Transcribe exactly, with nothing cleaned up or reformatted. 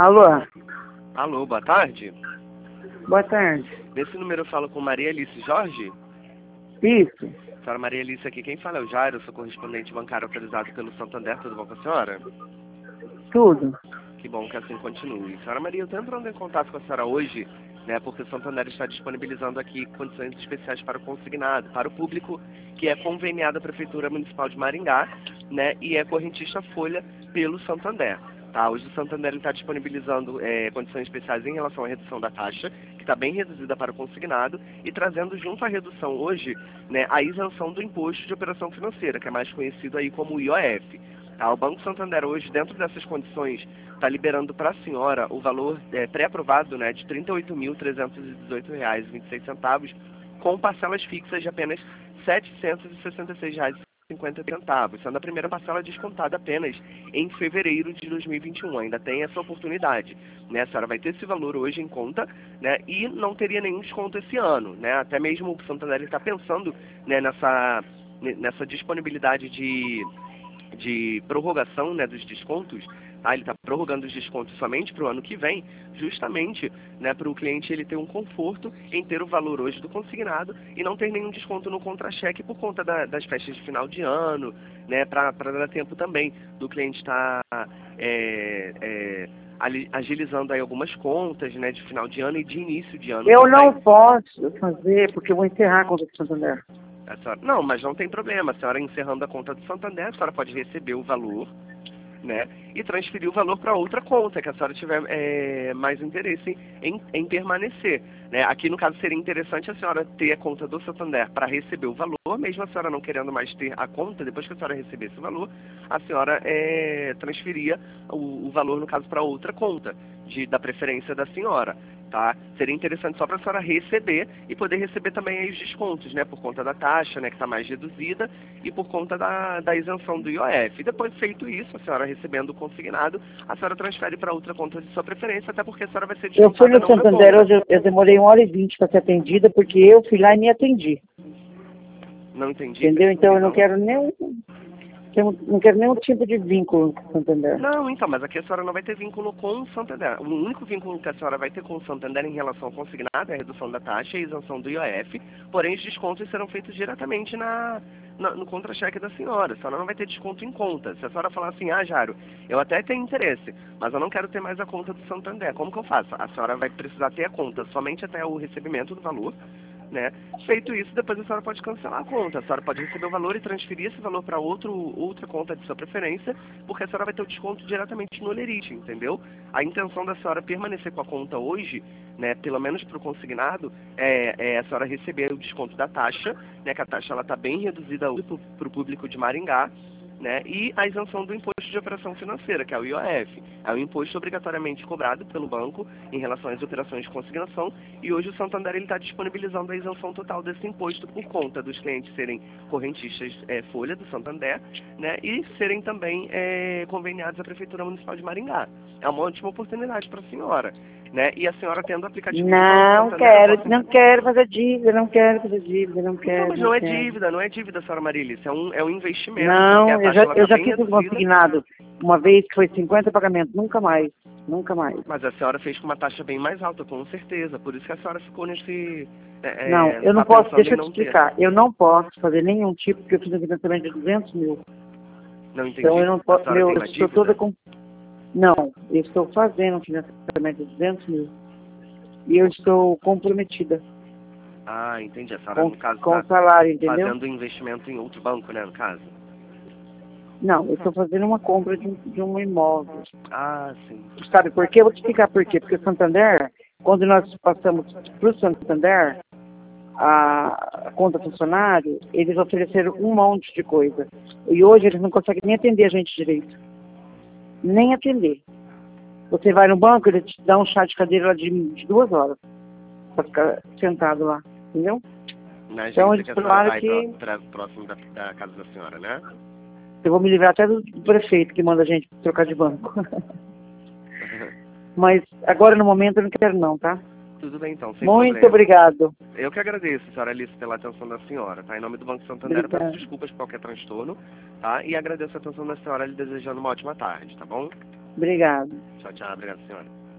Alô? Alô, boa tarde. Boa tarde. Nesse número eu falo com Maria Alice Jorge? Isso. Senhora Maria Alice, aqui quem fala é o Jairo, sou correspondente bancário autorizado pelo Santander, tudo bom com a senhora? Tudo. Que bom que assim continue. Senhora Maria, eu estou entrando em contato com a senhora hoje, né, porque o Santander está disponibilizando aqui condições especiais para o consignado, para o público que é conveniado à Prefeitura Municipal de Maringá, né, e é correntista folha pelo Santander. Tá, hoje o Santander está disponibilizando é, condições especiais em relação à redução da taxa, que está bem reduzida para o consignado, e trazendo junto à redução hoje, né, a isenção do imposto de operação financeira, que é mais conhecido aí como I O F. Tá, o Banco Santander hoje, dentro dessas condições, está liberando para a senhora o valor é, pré-aprovado, né, de trinta e oito mil trezentos e dezoito reais e vinte e seis centavos, com parcelas fixas de apenas setecentos e sessenta e seis reais e cinquenta centavos, sendo a primeira parcela descontada apenas em fevereiro de dois mil e vinte e um. Ainda tem essa oportunidade, né? A senhora vai ter esse valor hoje em conta, né? E não teria nenhum desconto esse ano, né? Até mesmo o Santander está pensando, né, nessa, nessa disponibilidade de, de prorrogação, né, dos descontos. Ah, ele está prorrogando os descontos somente para o ano que vem, justamente, né, para o cliente ele ter um conforto em ter o valor hoje do consignado e não ter nenhum desconto no contra-cheque por conta da, das festas de final de ano, né, para dar tempo também do cliente estar é, é, agilizando aí algumas contas, né, de final de ano e de início de ano Eu também. não posso fazer, porque eu vou encerrar a conta do Santander. A senhora, não, mas não tem problema. A senhora encerrando a conta do Santander, a senhora pode receber o valor, né, e transferir o valor para outra conta que a senhora tiver é, mais interesse em, em permanecer, né. Aqui no caso seria interessante a senhora ter a conta do Santander para receber o valor, mesmo a senhora não querendo mais ter a conta, depois que a senhora receber esse valor, a senhora é, transferia o, o valor no caso para outra conta de, da preferência da senhora. Tá? Seria interessante só para a senhora receber e poder receber também aí os descontos, né, por conta da taxa, né, que está mais reduzida e por conta da, da isenção do I O F. E depois feito isso, a senhora recebendo o consignado, a senhora transfere para outra conta de sua preferência, até porque a senhora vai ser Eu fui descontada no não na Santander conta. hoje, eu, eu demorei uma hora e vinte para ser atendida, porque eu fui lá e me atendi. Não entendi. Entendeu? Então eu não quero nem... Eu não quero nenhum tipo de vínculo com o Santander. Não, então, mas aqui a senhora não vai ter vínculo com o Santander. O único vínculo que a senhora vai ter com o Santander em relação ao consignado é a redução da taxa e a isenção do I O F, porém os descontos serão feitos diretamente na, na, no contra-cheque da senhora. A senhora não vai ter desconto em conta. Se a senhora falar assim, ah, Jairo, eu até tenho interesse, mas eu não quero ter mais a conta do Santander, como que eu faço? A senhora vai precisar ter a conta somente até o recebimento do valor, né? Feito isso, depois a senhora pode cancelar a conta. A senhora pode receber o valor e transferir esse valor para outra conta de sua preferência, porque a senhora vai ter o desconto diretamente no Lerite, entendeu? A intenção da senhora permanecer com a conta hoje, né, pelo menos para o consignado, é, é a senhora receber o desconto da taxa, né, que a taxa está bem reduzida para o público de Maringá, né, e a isenção do imposto de operação financeira, que é o I O F. É um imposto obrigatoriamente cobrado pelo banco em relação às operações de consignação, e hoje o Santander está disponibilizando a isenção total desse imposto por conta dos clientes serem correntistas é, folha do Santander, né, e serem também é, conveniados à Prefeitura Municipal de Maringá. É uma ótima oportunidade para a senhora, né, e a senhora tendo o aplicativo do Não Santander... quero, posso... não quero fazer dívida, não quero fazer dívida, não Então, quero, mas não não é quero. dívida, não é dívida, senhora Marilis, é um, é um investimento, porque a Não, eu taxa já, ela eu está já bem fiz um reduzida. consignado uma vez que foi cinquenta pagamentos, nunca mais, nunca mais. Mas a senhora fez com uma taxa bem mais alta, com certeza, por isso que a senhora ficou nesse... Não, É, eu não tá posso, pensando deixa em eu te não ter. explicar, eu não posso fazer nenhum tipo, porque eu fiz um financiamento de duzentos mil. Não entendi. Então eu não A posso, senhora meu, tem eu uma estou dívida? toda com... Não, eu estou fazendo um financiamento de duzentos mil. E eu estou comprometida Ah, entendi. A senhora, com, no caso, com está o salário, entendeu? fazendo investimento em outro banco, né, no caso? Não, eu estou fazendo uma compra de um, de um imóvel. Ah, sim. Sabe por quê? Eu vou te explicar por quê. Porque o Santander, quando nós passamos para o Santander, a, a conta funcionário, eles ofereceram um monte de coisa. E hoje eles não conseguem nem atender a gente direito. Nem atender. Você vai no banco, ele te dá um chá de cadeira lá de, de duas horas. Para ficar sentado lá. Entendeu? Na Então agência eles que a senhora falaram vai que pra, pra, próximo da, da casa da senhora, né? eu vou me livrar até do prefeito que manda a gente trocar de banco. Mas agora no momento eu não quero não, tá? Tudo bem, então, sem Muito problema. obrigado. Eu que agradeço, senhora Alice, pela atenção da senhora, tá? Em nome do Banco Santander, eu peço Obrigada. desculpas por qualquer transtorno, tá? E agradeço a atenção da senhora, lhe desejando uma ótima tarde, tá bom? Obrigado. Tchau, tchau. Obrigado, senhora.